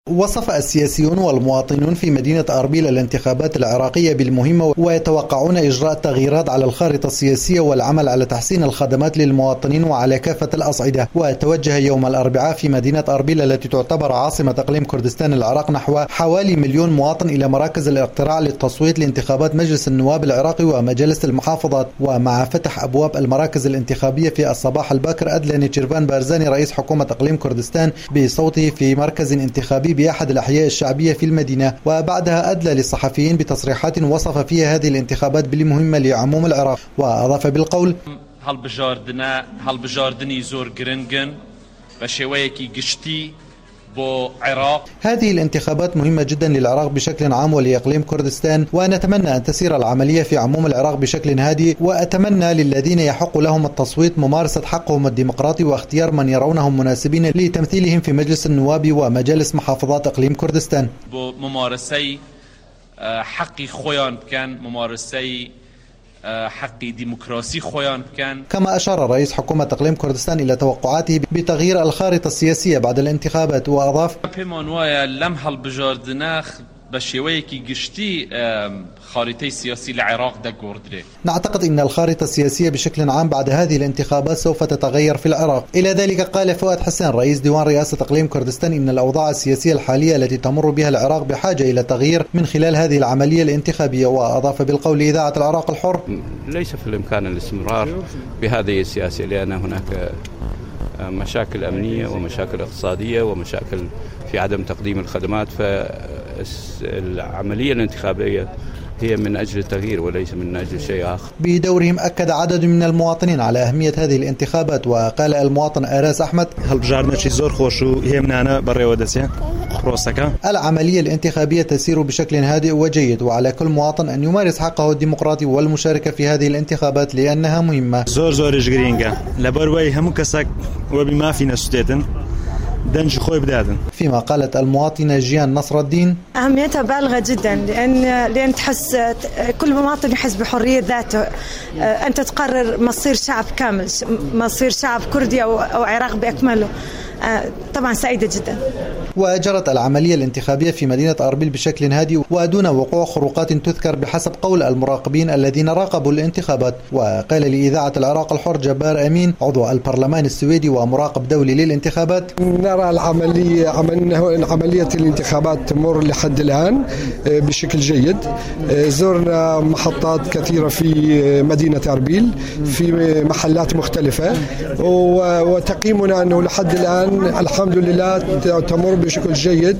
وصف السياسيون والمواطنون في مدينة أربيل الانتخابات العراقية بالمهمة، ويتوقعون إجراء تغييرات على الخارطة السياسية والعمل على تحسين الخدمات للمواطنين وعلى كافة الأصعدة. وتوجه يوم الأربعاء في مدينة أربيل التي تعتبر عاصمة إقليم كردستان العراق نحو حوالي 1,000,000 مواطن إلى مراكز الاقتراع للتصويت لانتخابات مجلس النواب العراقي ومجالس المحافظات. ومع فتح أبواب المراكز الانتخابية في الصباح الباكر، أدلى نيتشيرفان بارزاني رئيس حكومة إقليم كردستان بصوته في مركز انتخابي بأحد الأحياء الشعبية في المدينة، وبعدها أدلى للصحفيين بتصريحات وصف فيها هذه الانتخابات بالمهمة لعموم العراق. وأضاف بالقول: هالبجاردني زور جرينجن بشويكي قشتي هذه الانتخابات مهمة جدا للعراق بشكل عام ولإقليم كردستان، ونتمنى أن تسير العملية في عموم العراق بشكل هادئ، وأتمنى للذين يحق لهم التصويت ممارسة حقهم الديمقراطي واختيار من يرونهم مناسبين لتمثيلهم في مجلس النواب ومجالس محافظات إقليم كردستان. ممارسي حقي خويان كان ممارسي حقي ديمقراطي خويان كان. كما أشار رئيس حكومة إقليم كردستان إلى توقعاته بتغيير الخارطة السياسية بعد الانتخابات، وأضاف: لم هالبجاردناخ بشويكي قشتي خارطة سياسية العراق دا جوردري. نعتقد أن الخارطة السياسية بشكل عام بعد هذه الانتخابات سوف تتغير في العراق. إلى ذلك قال فؤاد حسين رئيس ديوان رئاسة إقليم كردستان إن الأوضاع السياسية الحالية التي تمر بها العراق بحاجة إلى تغيير من خلال هذه العملية الانتخابية. وأضاف بالقول لإذاعة العراق الحر: ليس في الإمكان الاستمرار بهذه السياسة، لأن هناك مشاكل أمنية ومشاكل اقتصادية ومشاكل في عدم تقديم الخدمات، فالعملية الانتخابية هي من أجل التغيير وليس من أجل شيء آخر. بدورهم أكد عدد من المواطنين على أهمية هذه الانتخابات، وقال المواطن أراس أحمد: العملية الانتخابية تسير بشكل هادئ وجيد، وعلى كل مواطن أن يمارس حقه الديمقراطي والمشاركة في هذه الانتخابات لأنها مهمة. فيما قالت المواطنة جيان نصر الدين: أهميتها بالغة جدا، لأن تحس كل مواطن يحس بحرية ذاته، أنت تقرر مصير شعب كامل، مصير شعب كردي أو عراق بأكمله. طبعا سعيدة جدا. وجرت العملية الانتخابية في مدينة أربيل بشكل هادئ ودون وقوع خروقات تذكر بحسب قول المراقبين الذين راقبوا الانتخابات. وقال لإذاعة العراق الحر جبار أمين عضو البرلمان السويدي ومراقب دولي للانتخابات: نرى عملية الانتخابات تمر لحد الآن بشكل جيد. زرنا محطات كثيرة في مدينة أربيل في محلات مختلفة، وتقييمنا أنه لحد الآن الحمد لله تمر بشكل جيد.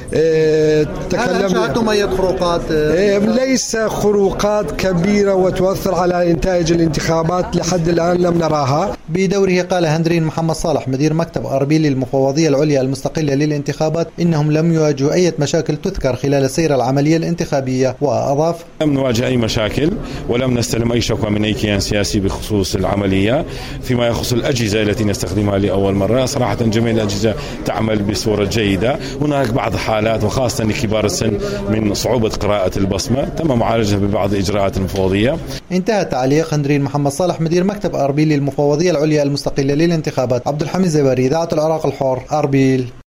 شاهدتم أي خروقات؟ ليس خروقات كبيرة وتؤثر على نتائج الانتخابات، لحد الآن لم نراها. بدوره قال هندرين محمد صالح مدير مكتب أربيل للمفوضية العليا المستقلة للانتخابات إنهم لم يواجهوا أي مشاكل تذكر خلال سير العملية الانتخابية. وأضاف: لم نواجه أي مشاكل ولم نستلم أي شكوى من أي كيان سياسي بخصوص العملية. فيما يخص الأجهزة التي نستخدمها لأول مرة، صراحة جميع الأجهزة تعمل بصورة جيدة. هناك بعض حالات وخاصة لكبار السن من صعوبة قراءة البصمة تم معالجة ببعض إجراءات المفوضية. انتهى تعليق هندرين محمد صالح مدير مكتب أربيل للمفوضية العليا المستقلة للانتخابات. عبد الحميد زباري، إذاعة العراق الحر، أربيل.